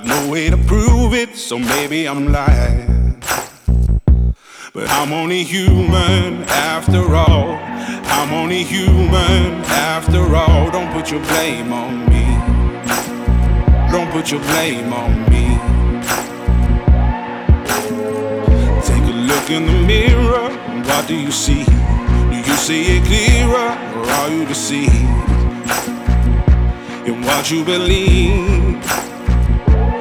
no way to prove it, so maybe I'm lying. But I'm only human after all. I'm only human after all. Don't put your blame on me. Don't put your blame on me. Take a look in the mirror. What do you see? Do you see it clearer, or are you deceived in what you believe?